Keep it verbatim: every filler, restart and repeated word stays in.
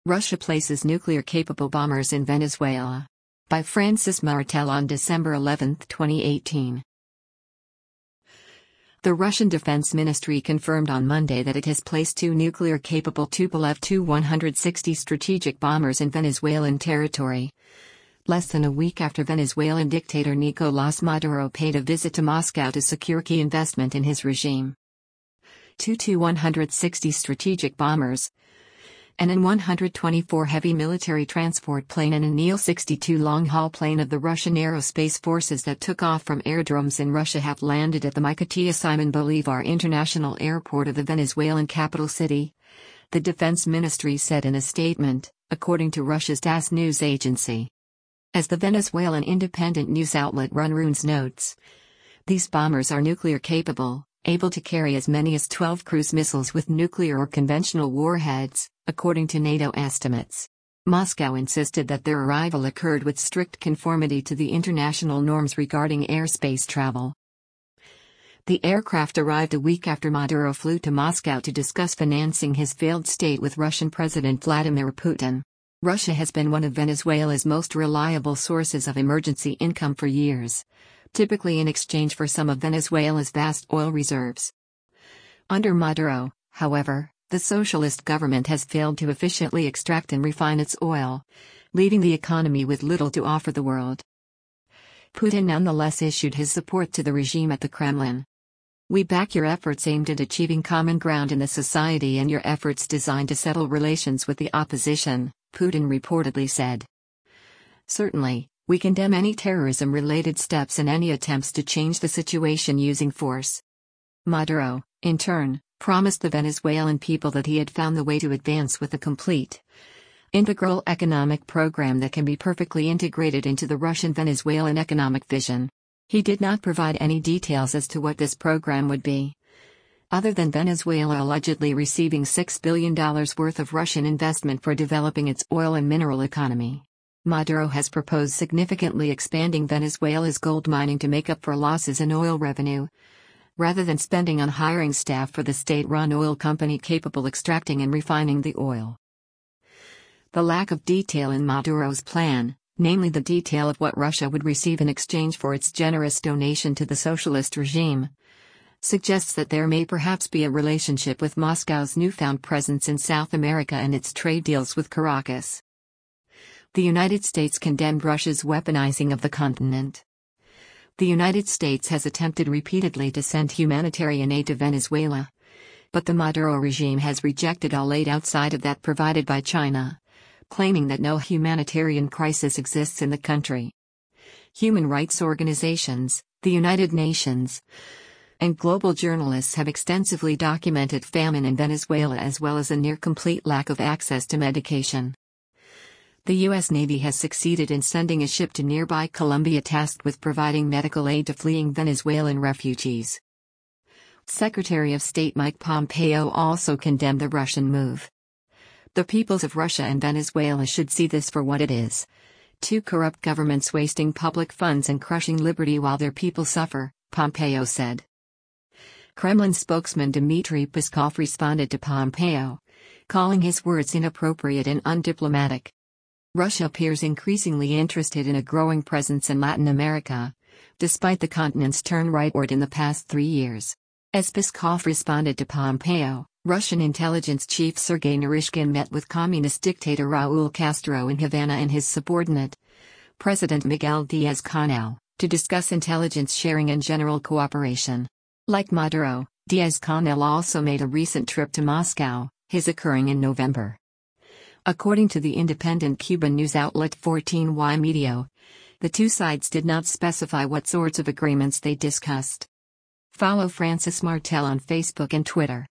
Russia places nuclear-capable bombers in Venezuela. By Francis Martel on December eleventh, twenty eighteen. The Russian Defense Ministry confirmed on Monday that it has placed two nuclear-capable Tupolev Tu one sixty strategic bombers in Venezuelan territory, less than a week after Venezuelan dictator Nicolás Maduro paid a visit to Moscow to secure key investment in his regime. Two Tu one sixty strategic bombers, an An one twenty-four heavy military transport plane and an Il sixty-two long-haul plane of the Russian Aerospace Forces that took off from airdromes in Russia have landed at the Maiquetía Simón Bolívar International Airport of the Venezuelan capital city, the defense ministry said in a statement, according to Russia's TASS news agency. As the Venezuelan independent news outlet Runrunes notes, these bombers are nuclear-capable, able to carry as many as twelve cruise missiles with nuclear or conventional warheads, according to NATO estimates. Moscow insisted that their arrival occurred with strict conformity to the international norms regarding airspace travel. The aircraft arrived a week after Maduro flew to Moscow to discuss financing his failed state with Russian President Vladimir Putin. Russia has been one of Venezuela's most reliable sources of emergency income for years, typically in exchange for some of Venezuela's vast oil reserves. Under Maduro, however, the socialist government has failed to efficiently extract and refine its oil, leaving the economy with little to offer the world. Putin nonetheless issued his support to the regime at the Kremlin. "We back your efforts aimed at achieving common ground in the society and your efforts designed to settle relations with the opposition," Putin reportedly said. "Certainly, we condemn any terrorism-related steps and any attempts to change the situation using force." Maduro, in turn, promised the Venezuelan people that he had found the way to advance with a complete, integral economic program that can be perfectly integrated into the Russian-Venezuelan economic vision. He did not provide any details as to what this program would be, other than Venezuela allegedly receiving six billion dollars worth of Russian investment for developing its oil and mineral economy. Maduro has proposed significantly expanding Venezuela's gold mining to make up for losses in oil revenue, rather than spending on hiring staff for the state-run oil company capable extracting and refining the oil. The lack of detail in Maduro's plan, namely the detail of what Russia would receive in exchange for its generous donation to the socialist regime, suggests that there may perhaps be a relationship with Moscow's newfound presence in South America and its trade deals with Caracas. The United States condemned Russia's weaponizing of the continent. The United States has attempted repeatedly to send humanitarian aid to Venezuela, but the Maduro regime has rejected all aid outside of that provided by China, claiming that no humanitarian crisis exists in the country. Human rights organizations, the United Nations, and global journalists have extensively documented famine in Venezuela as well as a near-complete lack of access to medication. The U S Navy has succeeded in sending a ship to nearby Colombia tasked with providing medical aid to fleeing Venezuelan refugees. Secretary of State Mike Pompeo also condemned the Russian move. "The peoples of Russia and Venezuela should see this for what it is: two corrupt governments wasting public funds and crushing liberty while their people suffer," Pompeo said. Kremlin spokesman Dmitry Peskov responded to Pompeo, calling his words inappropriate and undiplomatic. Russia appears increasingly interested in a growing presence in Latin America, despite the continent's turn rightward in the past three years. As Peskov responded to Pompeo, Russian intelligence chief Sergei Naryshkin met with communist dictator Raúl Castro in Havana and his subordinate, President Miguel Díaz-Canel, to discuss intelligence sharing and general cooperation. Like Maduro, Díaz-Canel also made a recent trip to Moscow, his occurring in November. According to the independent Cuban news outlet fourteen Y Medio, the two sides did not specify what sorts of agreements they discussed. Follow Francis Martel on Facebook and Twitter.